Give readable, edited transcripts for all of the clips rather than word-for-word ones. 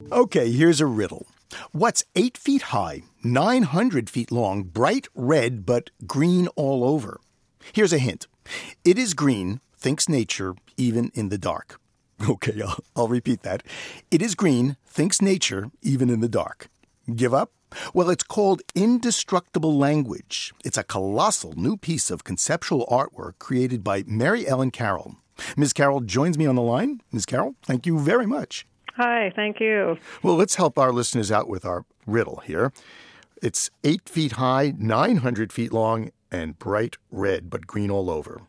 Okay, here's a riddle. What's 8 feet high, 900 feet long, bright red, but green all over? Here's a hint. It is green, thinks nature, even in the dark. Okay, I'll repeat that. It is green, thinks nature, even in the dark. Give up? Well, it's called Indestructible Language. It's a colossal new piece of conceptual artwork created by Mary Ellen Carroll. Ms. Carroll joins me on the line. Ms. Carroll, thank you very much. Hi, thank you. Well, let's help our listeners out with our riddle here. It's 8 feet high, 900 feet long, and bright red, but green all over.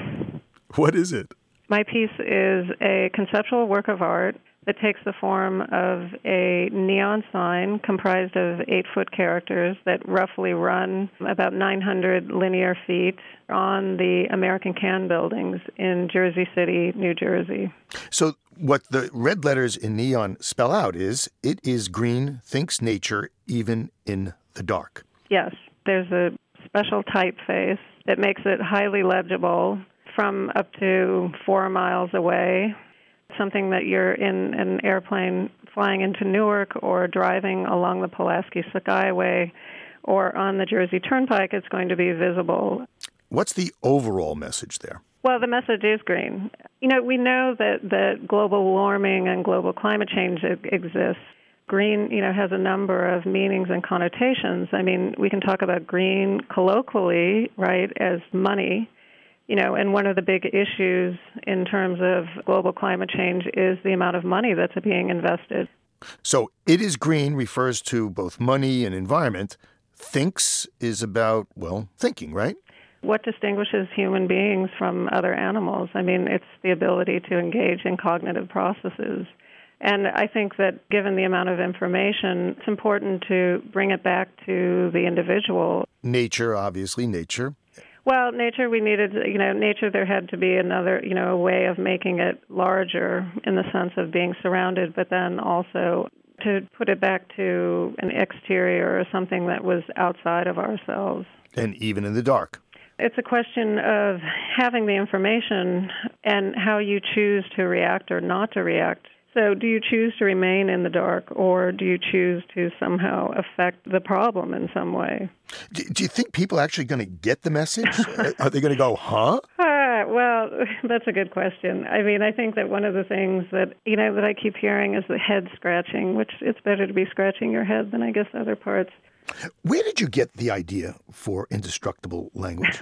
What is it? My piece is a conceptual work of art that takes the form of a neon sign comprised of 8-foot characters that roughly run about 900 linear feet on the American Can buildings in Jersey City, New Jersey. So what the red letters in neon spell out is, it is green, thinks nature, even in the dark. Yes, there's a special typeface that makes it highly legible from up to 4 miles away. Something that you're in an airplane flying into Newark or driving along the Pulaski Skyway or on the Jersey Turnpike, it's going to be visible. What's the overall message there? Well, the message is green. We know that global warming and global climate change exists. Green, has a number of meanings and connotations. I mean, we can talk about green colloquially, right, as money. And one of the big issues in terms of global climate change is the amount of money that's being invested. So it is green refers to both money and environment. Thinks is about, thinking, right? What distinguishes human beings from other animals? I mean, it's the ability to engage in cognitive processes. And I think that given the amount of information, it's important to bring it back to the individual. Nature, obviously, nature. Well, nature, nature, there had to be another, a way of making it larger in the sense of being surrounded, but then also to put it back to an exterior or something that was outside of ourselves. And even in the dark. It's a question of having the information and how you choose to react or not to react. So do you choose to remain in the dark, or do you choose to somehow affect the problem in some way? Do you think people are actually going to get the message? Are they going to go, huh? Well, that's a good question. I mean, I think that one of the things that, that I keep hearing is the head scratching, which it's better to be scratching your head than, I guess, other parts. Where did you get the idea for Indestructible Language?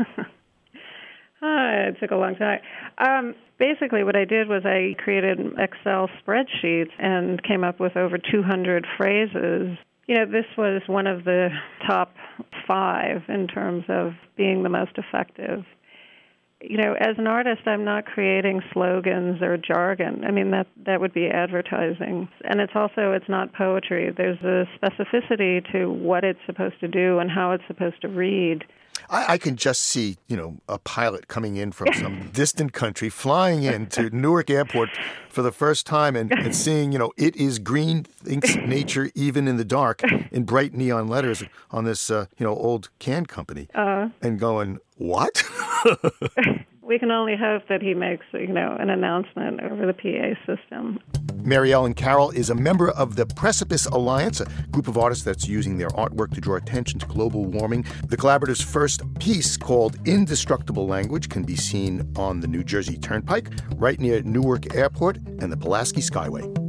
It took a long time. Basically, what I did was I created Excel spreadsheets and came up with over 200 phrases. This was one of the top 5 in terms of being the most effective. As an artist, I'm not creating slogans or jargon. I mean, that would be advertising. And it's not poetry. There's a specificity to what it's supposed to do and how it's supposed to read. I can just see, a pilot coming in from some distant country, flying into Newark Airport for the first time and seeing, it is green, thinks nature, even in the dark, in bright neon letters on this, old can company. And going, what? We can only hope that he makes, an announcement over the PA system. Mary Ellen Carroll is a member of the Precipice Alliance, a group of artists that's using their artwork to draw attention to global warming. The collaborative's first piece, called Indestructible Language, can be seen on the New Jersey Turnpike, right near Newark Airport and the Pulaski Skyway.